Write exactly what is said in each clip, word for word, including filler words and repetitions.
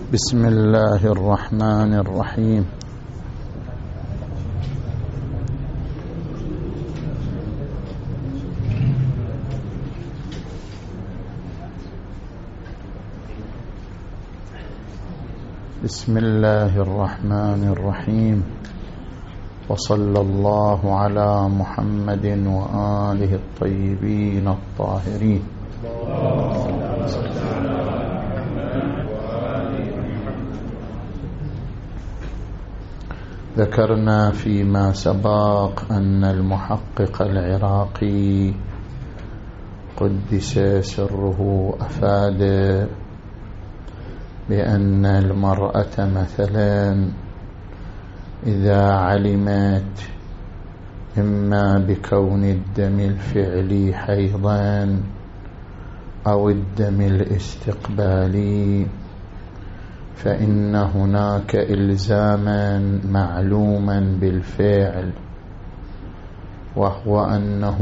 بسم الله الرحمن الرحيم. بسم الله الرحمن الرحيم، وصلى الله على محمد وآله الطيبين الطاهرين. ذكرنا فيما سبق أن المحقق العراقي قدس سره أفاد بأن المرأة مثلا إذا علمت إما بكون الدم الفعلي حيضا أو الدم الاستقبالي فإن هناك إلزاما معلوما بالفعل، وهو أنه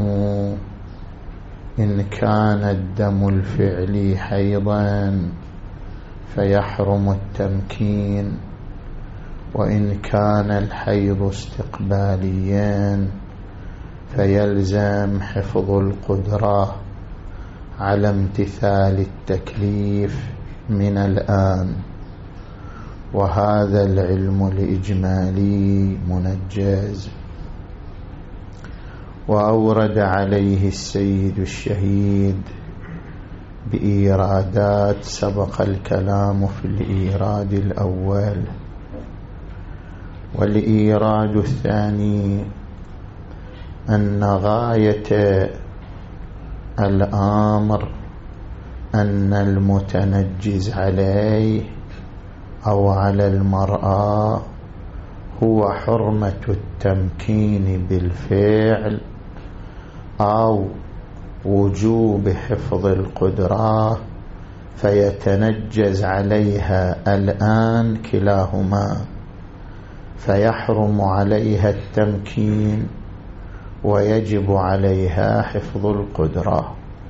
إن كان الدم الفعلي حيضا فيحرم التمكين، وإن كان الحيض استقباليا فيلزم حفظ القدرة على امتثال التكليف من الآن. وهذا العلم الإجمالي منجز. وأورد عليه السيد الشهيد بإيرادات سبق الكلام في الإيراد الأول. والإيراد الثاني أن غاية الأمر أن المتنجز عليه أو على المرأة هو حرمة التمكين بالفعل أو وجوب حفظ القدرة، فيتنجز عليها الآن كلاهما، فيحرم عليها التمكين ويجب عليها حفظ القدرة.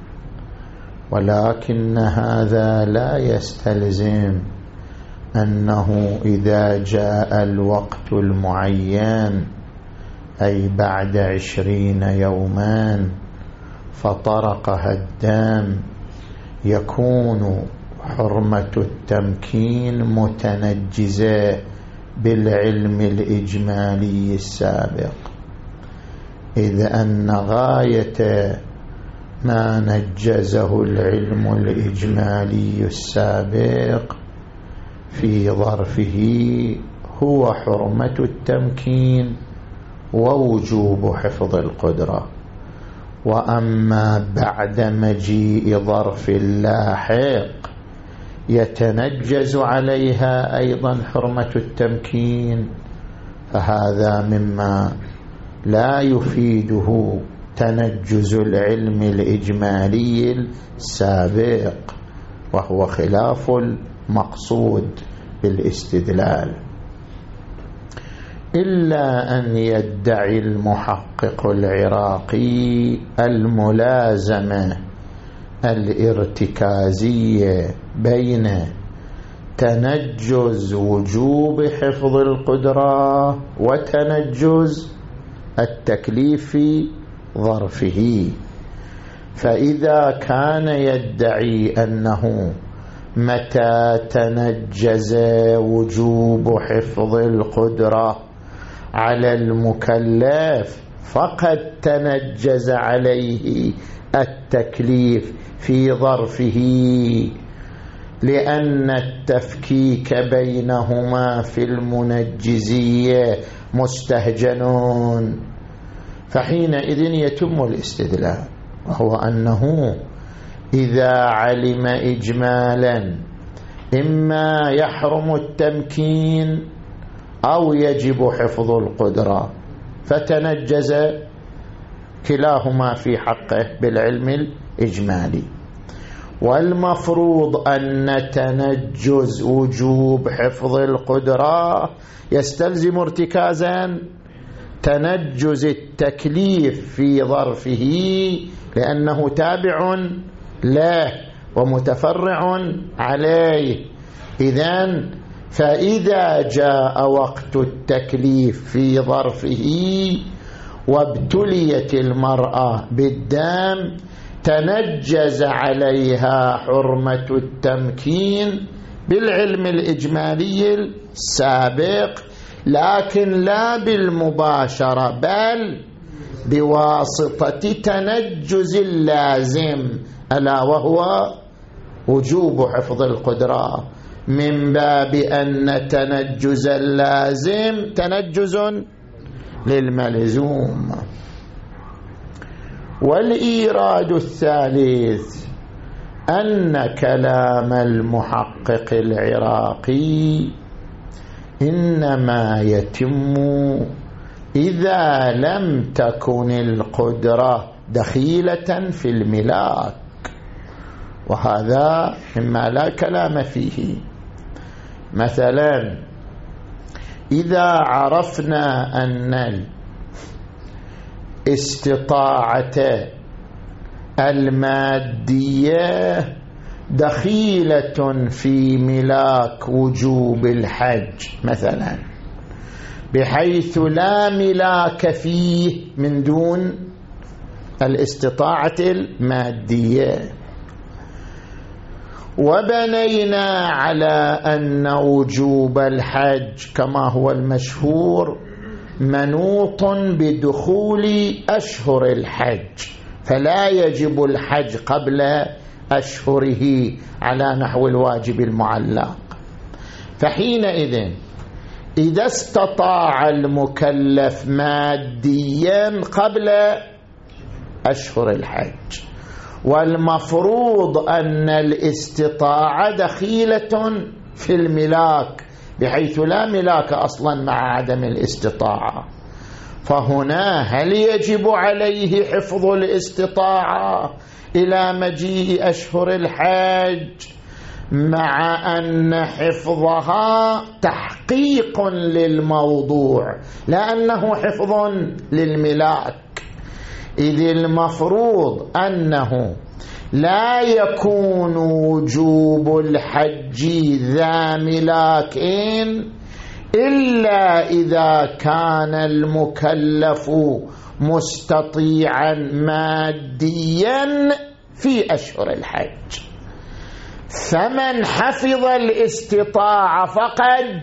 ولكن هذا لا يستلزم أنه إذا جاء الوقت المعين أي بعد عشرين يوما فطرقها الدم يكون حرمة التمكين متنجزة بالعلم الإجمالي السابق، إذ أن غاية ما نجزه العلم الإجمالي السابق في ظرفه هو حرمة التمكين ووجوب حفظ القدرة. وأما بعد مجيء ظرف لاحق يتنجز عليها أيضا حرمة التمكين، فهذا مما لا يفيده تنجز العلم الإجمالي السابق، وهو خلاف المقصود بالاستدلال. إلا أن يدعي المحقق العراقي الملازمة الارتكازية بين تنجز وجوب حفظ القدرة وتنجز التكليف في ظرفه. فإذا كان يدعي أنه متى تنجز وجوب حفظ القدرة على المكلف فقد تنجز عليه التكليف في ظرفه، لأن التفكيك بينهما في المنجزية مستهجنون، فحينئذ يتم الاستدلال، وهو أنه إذا علم إجمالا إما يحرم التمكين أو يجب حفظ القدرة فتنجز كلاهما في حقه بالعلم الإجمالي. والمفروض أن تنجز وجوب حفظ القدرة يستلزم ارتكازا تنجز التكليف في ظرفه، لأنه تابع له ومتفرع عليه، إذن فإذا جاء وقت التكليف في ظرفه وابتليت المرأة بالدم تنجز عليها حرمة التمكين بالعلم الإجمالي السابق، لكن لا بالمباشرة بل بواسطة تنجز اللازم، ألا وهو وجوب حفظ القدرة، من باب أن تنجز اللازم تنجز للملزوم. والإيراد الثالث أن كلام المحقق العراقي إنما يتم إذا لم تكن القدرة دخيلة في الملاك، وهذا مما لا كلام فيه. مثلا إذا عرفنا أن الاستطاعة المادية دخيلة في ملاك وجوب الحج مثلا، بحيث لا ملاك فيه من دون الاستطاعة المادية، وبنينا على أن وجوب الحج كما هو المشهور منوط بدخول أشهر الحج، فلا يجب الحج قبل أشهره على نحو الواجب المعلق. فحينئذ إذا استطاع المكلف ماديا قبل أشهر الحج، والمفروض أن الاستطاعة دخيلة في الملاك بحيث لا ملاك أصلا مع عدم الاستطاعة، فهنا هل يجب عليه حفظ الاستطاعة إلى مجيء أشهر الحج، مع أن حفظها تحقيق للموضوع لأنه حفظ للملاك، إذ المفروض أنه لا يكون وجوب الحج ذا ملاك إلا إذا كان المكلف مستطيعا ماديا في أشهر الحج. فمن حفظ الاستطاعة فقد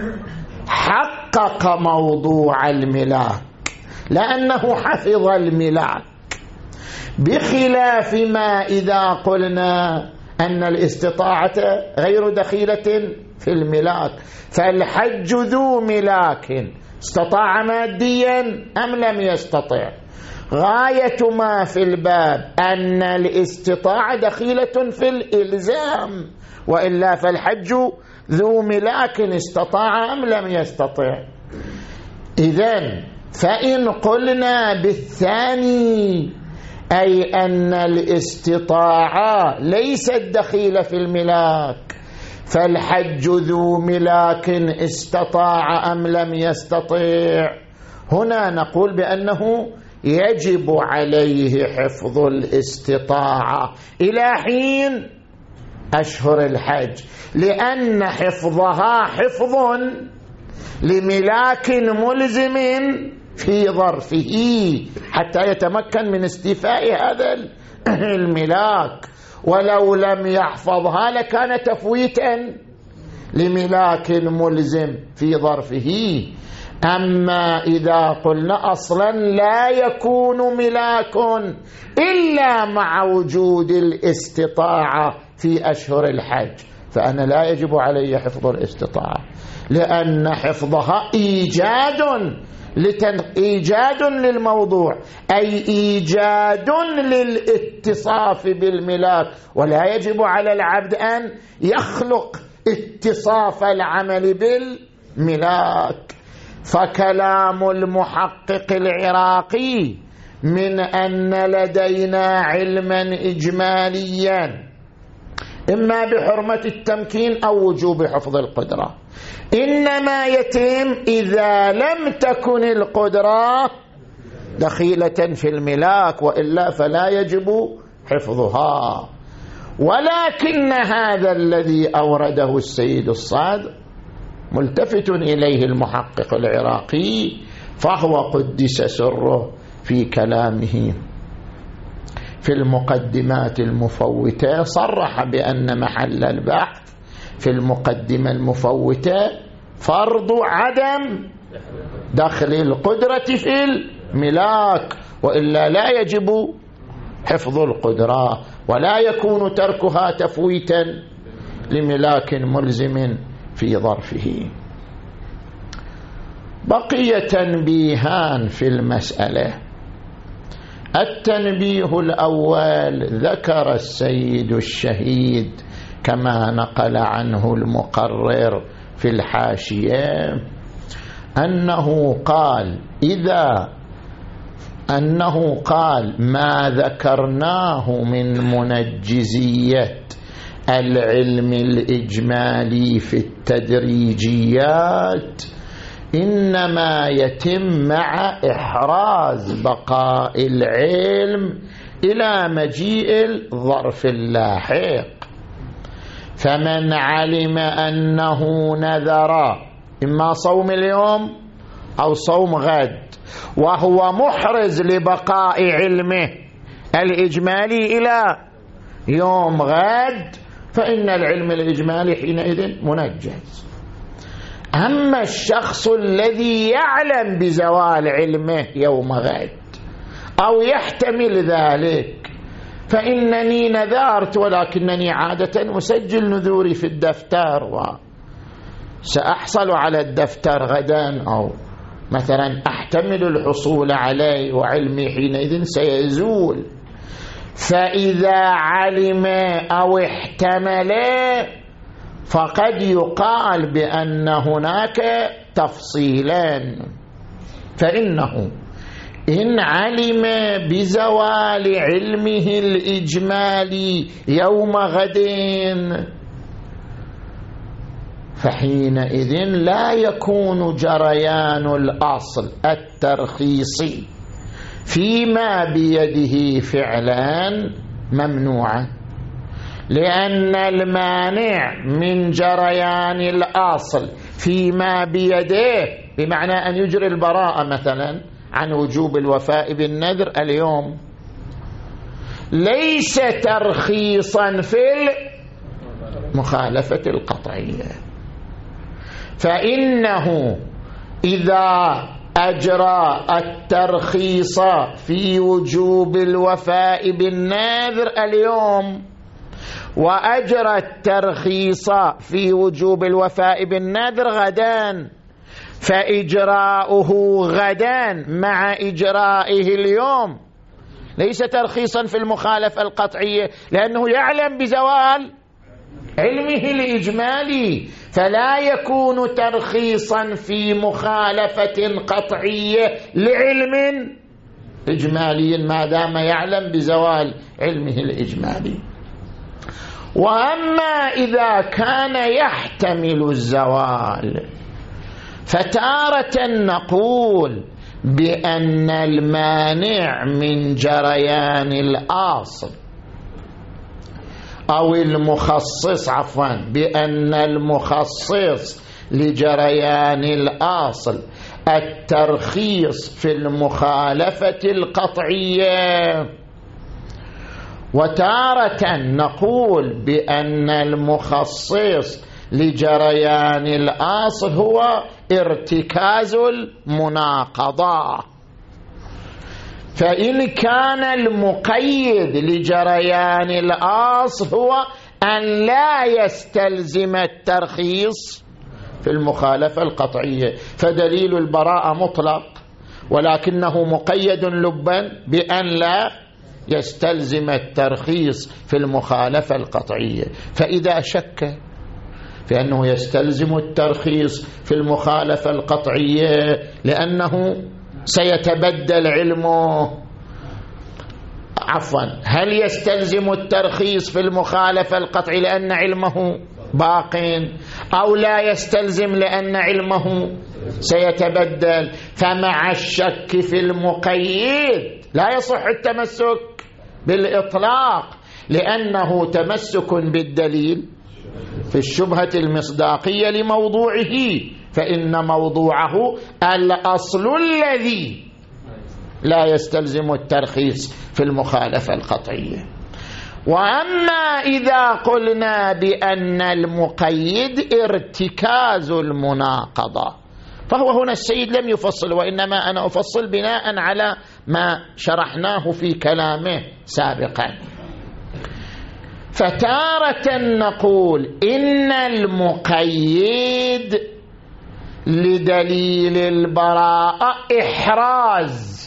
حقق موضوع الملاك لأنه حفظ الملاك، بخلاف ما إذا قلنا أن الاستطاعة غير دخيلة في الملاك، فالحج ذو ملاك استطاع ماديا أم لم يستطع. غاية ما في الباب أن الاستطاعة دخيلة في الإلزام، وإلا فالحج ذو ملاك استطاع أم لم يستطع. إذن فإن قلنا بالثاني أي أن الاستطاعة ليست دخيلة في الملاك، فالحج ذو ملاك استطاع أم لم يستطيع، هنا نقول بأنه يجب عليه حفظ الاستطاعة إلى حين أشهر الحج، لأن حفظها حفظ لملاك ملزم في ظرفه حتى يتمكن من استيفاء هذا الملاك، ولو لم يحفظها لكان تفويتا لملاك ملزم في ظرفه. أما إذا قلنا أصلا لا يكون ملاك إلا مع وجود الاستطاعة في أشهر الحج، فأنا لا يجب علي حفظ الاستطاعة، لأن حفظها إيجاد لتن... إيجاد للموضوع، أي إيجاد للاتصاف بالملاك، ولا يجب على العبد أن يخلق اتصاف العمل بالملاك. فكلام المحقق العراقي من أن لدينا علما إجماليا إما بحرمة التمكين أو وجوب حفظ القدرة إنما يتم إذا لم تكن القدرة دخيلة في الملاك، وإلا فلا يجب حفظها. ولكن هذا الذي أورده السيد الصادق ملتفت إليه المحقق العراقي، فهو قدس سره في كلامه في المقدمات المفوتة صرح بأن محل البحث في المقدمة المفوتة فرض عدم دخل القدرة في الملاك، وإلا لا يجب حفظ القدرة ولا يكون تركها تفويتا لملاك ملزم في ظرفه. بقي تنبيهان في المسألة. التنبيه الأول ذكر السيد الشهيد كما نقل عنه المقرر في الحاشية أنه قال إذا أنه قال ما ذكرناه من منجزية العلم الإجمالي في التدريجيات إنما يتم مع إحراز بقاء العلم إلى مجيء الظرف اللاحق. فمن علم أنه نذر إما صوم اليوم أو صوم غد وهو محرز لبقاء علمه الإجمالي إلى يوم غد فإن العلم الإجمالي حينئذ منجز. أما الشخص الذي يعلم بزوال علمه يوم غد أو يحتمل ذلك فإنني نذرت ولكنني عادة أسجل نذوري في الدفتر وسأحصل على الدفتر غدا أو مثلا أحتمل الحصول عليه وعلمي حينئذ سيزول. فإذا علم أو احتمل فقد يقال بأن هناك تفصيلان. فإنه إن علم بزوال علمه الإجمالي يوم غد فحينئذ لا يكون جريان الأصل الترخيصي فيما بيده فعلا ممنوعا، لأن المانع من جريان الأصل فيما بيده بمعنى أن يجري البراءة مثلا عن وجوب الوفاء بالنذر اليوم ليس ترخيصا في المخالفة القطعية. فإنه إذا أجرى الترخيص في وجوب الوفاء بالنذر اليوم وأجرى الترخيص في وجوب الوفاء بالنذر غدا فإجراؤه غدا مع إجرائه اليوم ليس ترخيصا في المخالفة القطعية، لأنه يعلم بزوال علمه الإجمالي، فلا يكون ترخيصا في مخالفة قطعية لعلم إجمالي ما دام يعلم بزوال علمه الإجمالي. وأما إذا كان يحتمل الزوال فتارة نقول بأن المانع من جريان الأصل أو المخصص عفوا بأن المخصص لجريان الأصل الترخيص في المخالفة القطعية، وتارة نقول بأن المخصص لجريان الأصل هو ارتكاز المناقضة. فإن كان المقيد لجريان الأصل هو أن لا يستلزم الترخيص في المخالفة القطعية فدليل البراءة مطلق، ولكنه مقيد لبا بأن لا يستلزم الترخيص في المخالفة القطعية. فإذا شك في أنه يستلزم الترخيص في المخالفة القطعية لأنه سيتبدل علمه عفوا هل يستلزم الترخيص في المخالفة القطعية لأن علمه باق أو لا يستلزم لأن علمه سيتبدل؟ فمع الشك في المقيد لا يصح التمسك بالإطلاق، لأنه تمسك بالدليل في الشبهة المصداقية لموضوعه، فإن موضوعه الأصل الذي لا يستلزم الترخيص في المخالفة القطعية. وأما إذا قلنا بأن المقيد ارتكاز المناقضة، فهو هنا السيد لم يفصل، وإنما أنا أفصل بناء على ما شرحناه في كلامه سابقا. فتارة نقول إن المقيد لدليل البراءة إحراز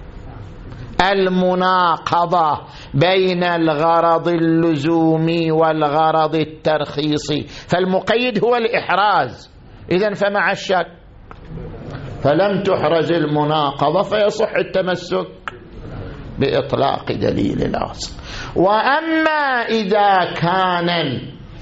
المناقضة بين الغرض اللزومي والغرض الترخيصي، فالمقيد هو الإحراز. إذن فمع الشك فلم تحرز المناقضة فيصح التمسك بإطلاق دليل الأصل. وأما إذا كان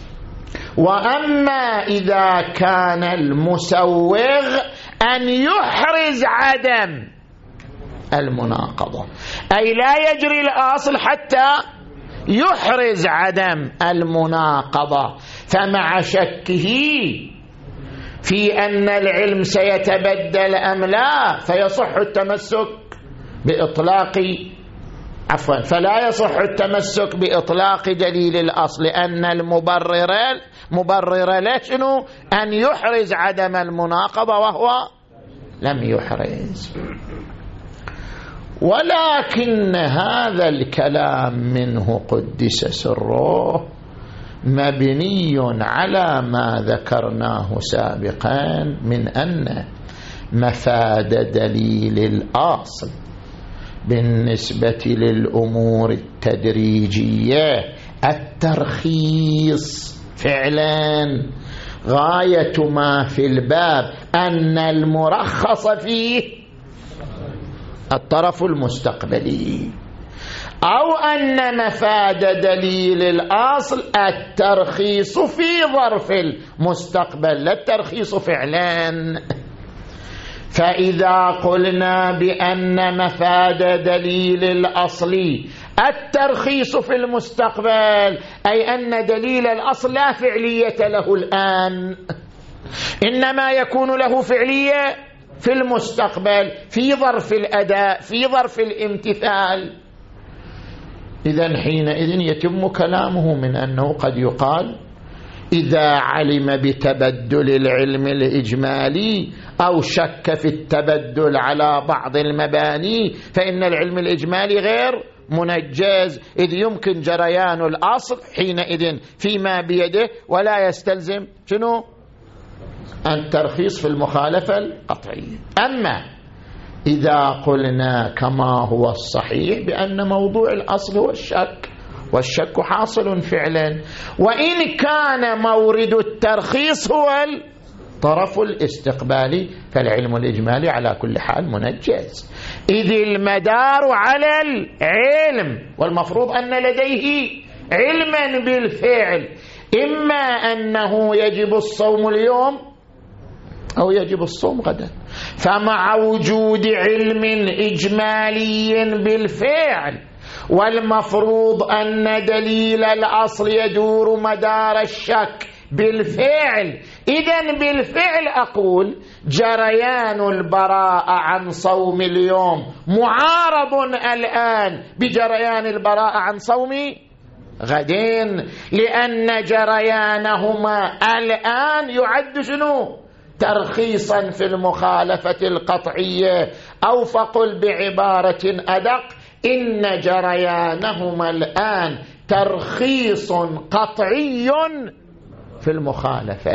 وأما إذا كان المسوغ أن يحرز عدم المناقضة، أي لا يجري الأصل حتى يحرز عدم المناقضة، فمع شكه في أن العلم سيتبدل أم لا فيصح التمسك بإطلاق عفوا فلا يصح التمسك بإطلاق دليل الأصل، لأن المبرر مبرر له شنو؟ أن يحرز عدم المناقضة وهو لم يحرز. ولكن هذا الكلام منه قدس سره مبني على ما ذكرناه سابقا من أن مفاد دليل الأصل بالنسبة للأمور التدريجية الترخيص فعلا، غاية ما في الباب أن المرخص فيه الطرف المستقبلي، أو أن مفاد دليل الأصل الترخيص في ظرف المستقبل لا الترخيص فعلا. فإذا قلنا بأن مفاد دليل الأصل الترخيص في المستقبل، أي أن دليل الأصل لا فعلية له الآن، إنما يكون له فعلية في المستقبل في ظرف الأداء في ظرف الامتثال. إذن حينئذ يتم كلامه من أنه قد يقال إذا علم بتبدل العلم الإجمالي أو شك في التبدل على بعض المباني فإن العلم الإجمالي غير منجز، إذ يمكن جريان الأصل حينئذ فيما بيده ولا يستلزم شنو؟ الترخيص في المخالفة القطعية. أما إذا قلنا كما هو الصحيح بأن موضوع الأصل هو الشك، والشك حاصل فعلا، وإن كان مورد الترخيص هو الطرف الاستقبالي فالعلم الإجمالي على كل حال منجز، إذ المدار على العلم، والمفروض أن لديه علما بالفعل، إما أنه يجب الصوم اليوم أو يجب الصوم غدا. فمع وجود علم إجمالي بالفعل والمفروض أن دليل الأصل يدور مدار الشك بالفعل، إذن بالفعل أقول جريان البراءة عن صوم اليوم معارض الآن بجريان البراءة عن صوم غدين، لأن جريانهما الآن يعد شنو؟ ترخيصا في المخالفة القطعية، أو فقل بعبارة أدق إن جريانهما الآن ترخيص قطعي في المخالفة.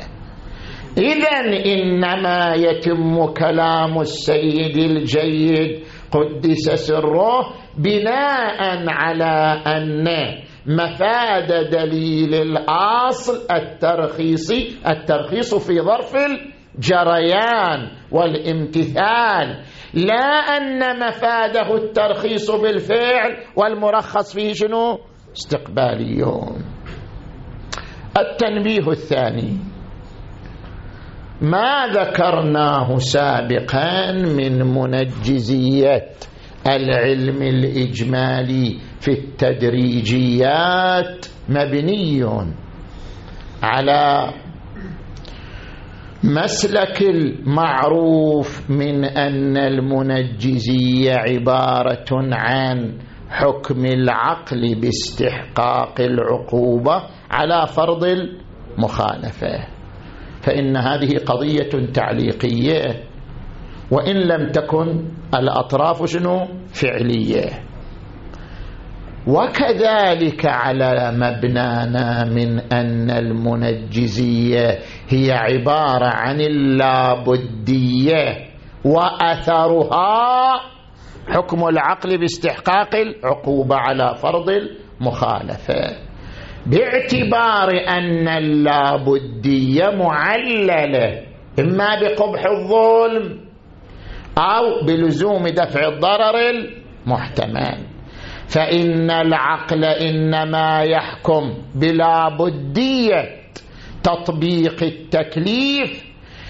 إذن إنما يتم كلام السيد الجيد قدس سره بناء على أن مفاد دليل الأصل الترخيصي الترخيص في ظرف الجريان والامتثال، لا أن مفاده الترخيص بالفعل والمرخص فيه شنو؟ استقباليون. التنبيه الثاني ما ذكرناه سابقا من منجزية العلم الإجمالي في التدريجيات مبني على مسلك المعروف من أن المنجزية عبارة عن حكم العقل باستحقاق العقوبة على فرض المخالفة، فإن هذه قضية تعليقية وإن لم تكن الأطراف شنو فعلية. وكذلك على مبنانا من أن المنجزية هي عبارة عن اللابدية وأثرها حكم العقل باستحقاق العقوبة على فرض المخالفة، باعتبار أن اللابدية معللة إما بقبح الظلم أو بلزوم دفع الضرر المحتمل، فإن العقل إنما يحكم بلابدية تطبيق التكليف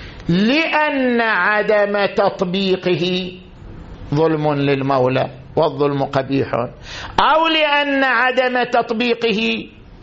لأن عدم تطبيقه ظلم للمولى والظلم قبيح، أو لأن عدم تطبيقه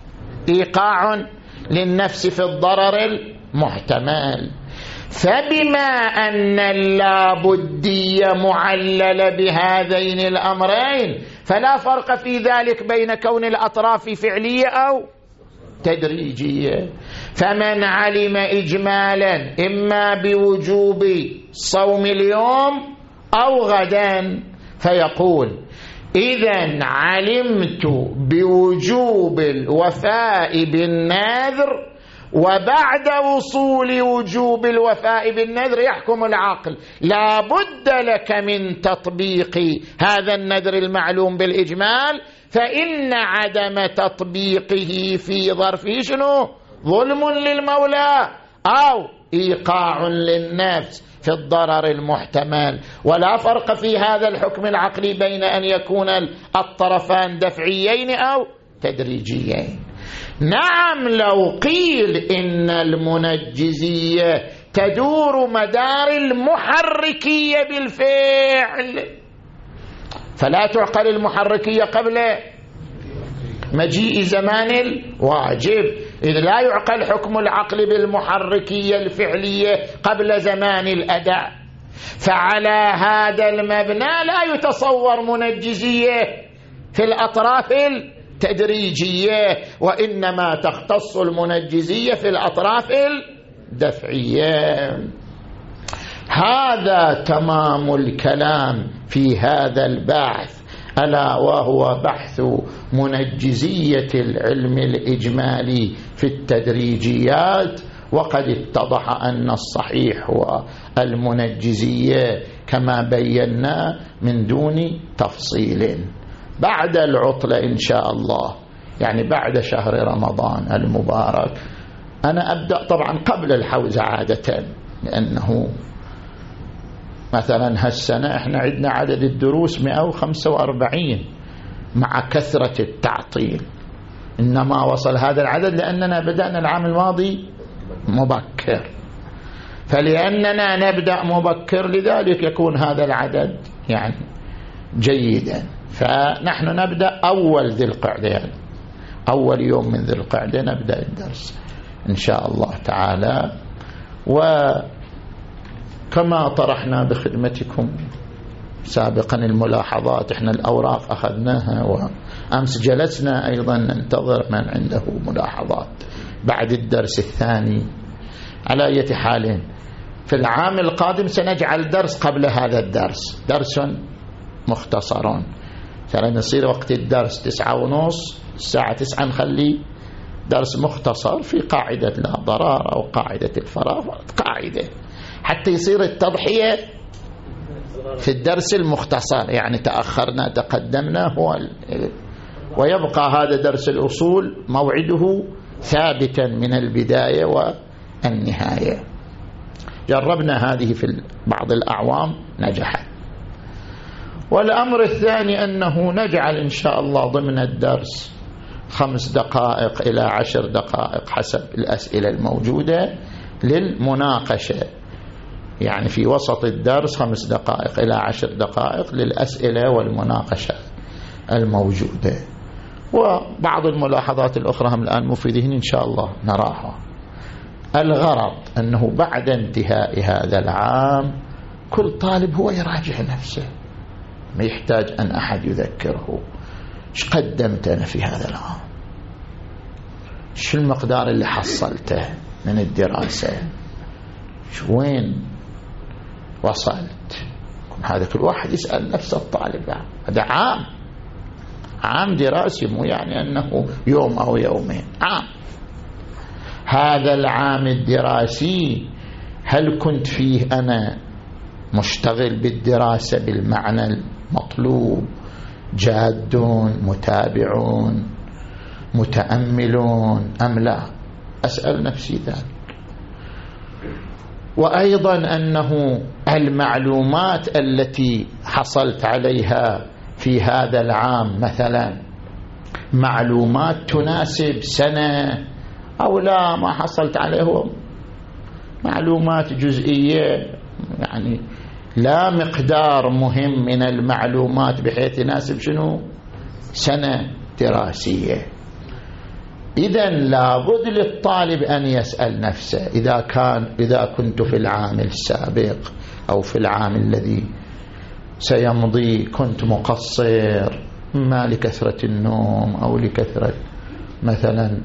إيقاع للنفس في الضرر المحتمل. فبما أن اللابدية معللة بهذين الأمرين فلا فرق في ذلك بين كون الأطراف فعلية أو تدريجية. فمن علم إجمالا إما بوجوب صوم اليوم أو غدا فيقول إذن علمت بوجوب الوفاء بالنذر، وبعد وصول وجوب الوفاء بالنذر يحكم العقل لا بد لك من تطبيق هذا النذر المعلوم بالإجمال، فإن عدم تطبيقه في ظرفه شنو؟ ظلم للمولى أو إيقاع للنفس في الضرر المحتمل. ولا فرق في هذا الحكم العقلي بين أن يكون الطرفان دفعيين أو تدريجيين. نعم لو قيل إن المنجزية تدور مدار المحركية بالفعل فلا تعقل المحركية قبل مجيء زمان الواجب، إذ لا يعقل حكم العقل بالمحركية الفعلية قبل زمان الأداء، فعلى هذا المبنى لا يتصور منجزية في الأطراف التدريجية، وإنما تختص المنجزية في الأطراف الدفعية. هذا تمام الكلام في هذا البحث، ألا وهو بحث منجزية العلم الإجمالي في التدريجيات. وقد اتضح أن الصحيح هو المنجزية كما بينا من دون تفصيل. بعد العطلة إن شاء الله، يعني بعد شهر رمضان المبارك، أنا أبدأ طبعا قبل الحوزة عادة، لأنه مثلا هالسنة احنا عندنا عدد الدروس مئة وخمسة وأربعين مع كثرة التعطيل، إنما وصل هذا العدد لأننا بدأنا العام الماضي مبكر، فلأننا نبدأ مبكر لذلك يكون هذا العدد يعني جيدا. فنحن نبدأ أول ذي القعدة، يعني أول يوم من ذي القعدة نبدأ الدرس إن شاء الله تعالى. وكما طرحنا بخدمتكم سابقا الملاحظات، احنا الأوراق أخذناها، وأمس جلسنا أيضا ننتظر من عنده ملاحظات بعد الدرس الثاني. على أي حال في العام القادم سنجعل درس قبل هذا الدرس، درس مختصر، ترى نصير وقت الدرس تسعة ونص، الساعة تسعة نخلي درس مختصر في قاعدة لا ضرار أو قاعدة الفراغ، قاعدة حتى يصير التضحية في الدرس المختصر، يعني تأخرنا تقدمنا هو ال... ويبقى هذا درس الأصول موعده ثابتا من البداية والنهاية. جربنا هذه في بعض الأعوام نجحت. والأمر الثاني أنه نجعل إن شاء الله ضمن الدرس خمس دقائق إلى عشر دقائق حسب الأسئلة الموجودة للمناقشة يعني في وسط الدرس خمس دقائق إلى عشر دقائق للأسئلة والمناقشة الموجودة، وبعض الملاحظات الأخرى هم الآن مفيدين إن شاء الله نراها. الغرض أنه بعد انتهاء هذا العام كل طالب هو يراجع نفسه، ما يحتاج أن أحد يذكره ايش قدمت أنا في هذا العام، شو المقدار اللي حصلته من الدراسة، شو وين وصلت. هذا كل واحد يسأل نفسه الطالب، هذا عام عام دراسي، مو يعني أنه يوم أو يومين، عام. هذا العام الدراسي هل كنت فيه أنا مشتغل بالدراسة بالمعنى المطلوب، جادون متابعون متأملون أم لا؟ أسأل نفسي ذلك. وأيضا أنه المعلومات التي حصلت عليها في هذا العام مثلا معلومات تناسب سنة أو لا، ما حصلت عليه معلومات جزئية، يعني لا مقدار مهم من المعلومات بحيث يناسب شنو سنة دراسية. إذن لابد للطالب أن يسأل نفسه إذا كان إذا كنت في العام السابق أو في العام الذي سيمضي كنت مقصر، ما لكثرة النوم أو لكثرة مثلا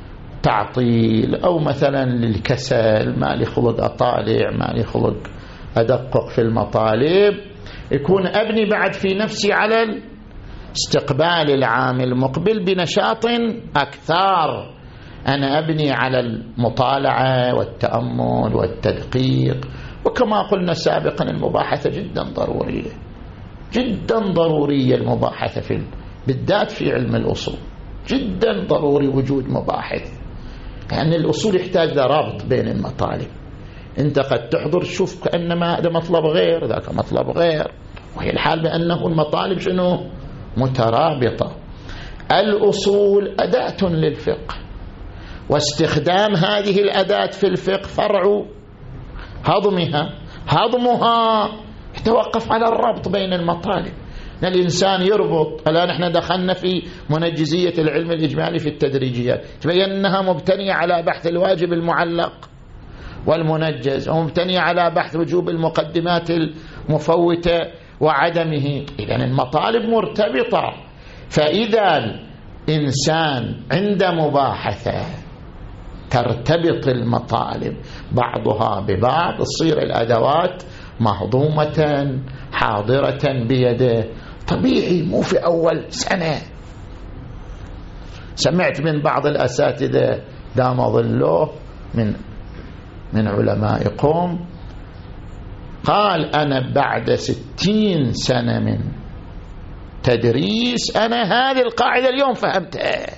تعطيل أو مثلا للكسل، ما لي خلق أطالع، ما لي خلق أدقق في المطالب، يكون أبني بعد في نفسي على استقبال العام المقبل بنشاط أكثر. أنا أبني على المطالعة والتأمل والتدقيق، وكما قلنا سابقا المباحثة جدا ضرورية، جدا ضرورية المباحثة في بالذات في علم الأصول، جدا ضروري وجود مباحث، لأن يعني الأصول يحتاج لربط بين المطالب. أنت قد تحضر تشوف كأنما هذا مطلب غير ذاك مطلب غير، وهي الحال بأنه المطالب شنو مترابطة. الأصول أداة للفقه، واستخدام هذه الأداة في الفقه فرع هضمها هضمها يتوقف على الربط بين المطالب. الإنسان يربط. الآن احنا دخلنا في منجزية العلم الإجمالي في التدريجيات، تبين أنها مبتنية على بحث الواجب المعلق والمنجز، ومبتنية على بحث وجوب المقدمات المفوتة وعدمه. إذن المطالب مرتبطة. فإذا الإنسان عند مباحثة ترتبط المطالب بعضها ببعض، تصير الأدوات مهضومة حاضرة بيده. طبيعي مو في أول سنة. سمعت من بعض الأساتذة دام ظله من من علمائكم قال أنا بعد ستين سنة من تدريس أنا هذه القاعدة اليوم فهمتها،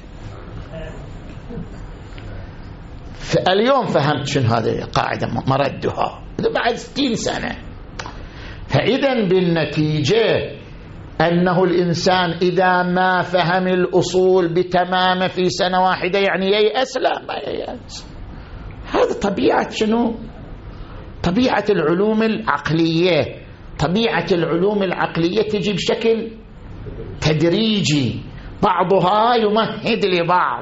اليوم فهمت شنو هذه القاعدة مردها بعد ستين سنة. فإذا بالنتيجة أنه الإنسان إذا ما فهم الأصول بتمام في سنة واحدة يعني ييأس، لا ما ييأس. هذا طبيعة شنو؟ طبيعة العلوم العقلية. طبيعة العلوم العقلية تجي بشكل تدريجي، بعضها يمهد لبعض،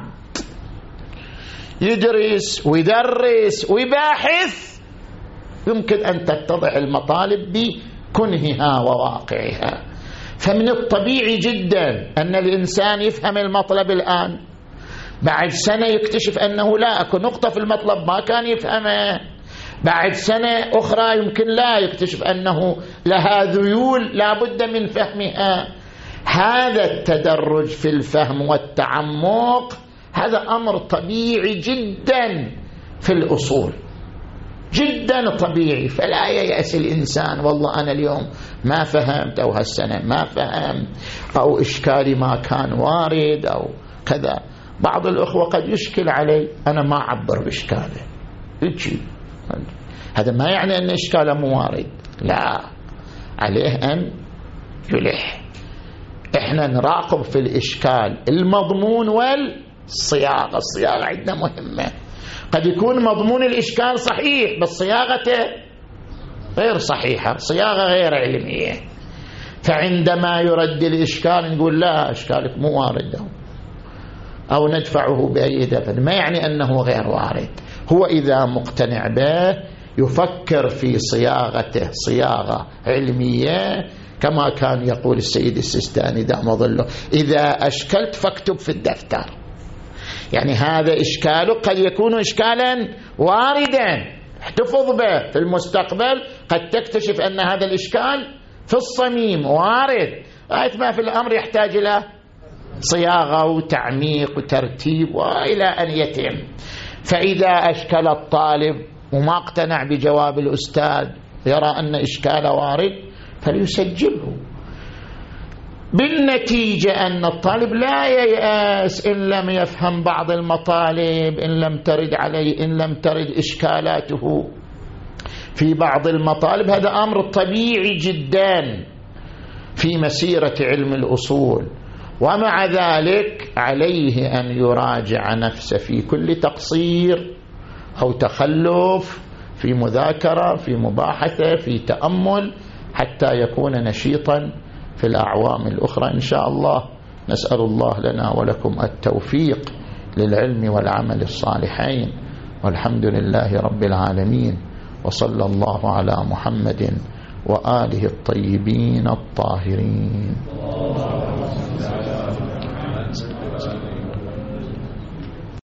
يدرس ويدرس ويباحث، يمكن أن تتضح المطالب بكنهها وواقعها. فمن الطبيعي جدا أن الإنسان يفهم المطلب الآن، بعد سنة يكتشف أنه لا أكو نقطة في المطلب ما كان يفهمه، بعد سنة أخرى يمكن لا يكتشف أنه لها ذيول لا بد من فهمها. هذا التدرج في الفهم والتعمق هذا أمر طبيعي جدا في الأصول، جدا طبيعي. فلا ييأس الإنسان والله أنا اليوم ما فهمت أو هالسنة ما فهمت أو إشكالي ما كان وارد أو كذا. بعض الأخوة قد يشكل علي أنا ما أعبر بإشكاله، هذا ما يعني أن إشكاله مو وارد، لا، عليه أن يلح. إحنا نراقب في الإشكال المضمون والصياغة. الصياغة عندنا مهمة. قد يكون مضمون الإشكال صحيح بس صياغته غير صحيحة، صياغة غير علمية. فعندما يرد الإشكال نقول لا، إشكالك مو وارد أو ندفعه بأي دفع، ما يعني أنه غير وارد. هو إذا مقتنع به يفكر في صياغته صياغة علمية، كما كان يقول السيد السيستاني دام ظله: إذا أشكلت فاكتب في الدفتر. يعني هذا إشكاله قد يكون إشكالا واردا، احتفظ به في المستقبل، قد تكتشف أن هذا الإشكال في الصميم وارد، غاية ما في الأمر يحتاج إلى صياغة وتعميق وترتيب وإلى أن يتم. فإذا أشكل الطالب وما اقتنع بجواب الأستاذ، يرى أن إشكال وارد، فليسجله. بالنتيجة أن الطالب لا ييأس إن لم يفهم بعض المطالب، إن لم ترد عليه، إن لم ترد إشكالاته في بعض المطالب. هذا أمر طبيعي جدا في مسيرة علم الأصول. ومع ذلك عليه أن يراجع نفسه في كل تقصير أو تخلف، في مذاكرة، في مباحثة، في تأمل، حتى يكون نشيطا في الأعوام الأخرى إن شاء الله. نسأل الله لنا ولكم التوفيق للعلم والعمل الصالحين، والحمد لله رب العالمين، وصلى الله على محمد وآله الطيبين الطاهرين.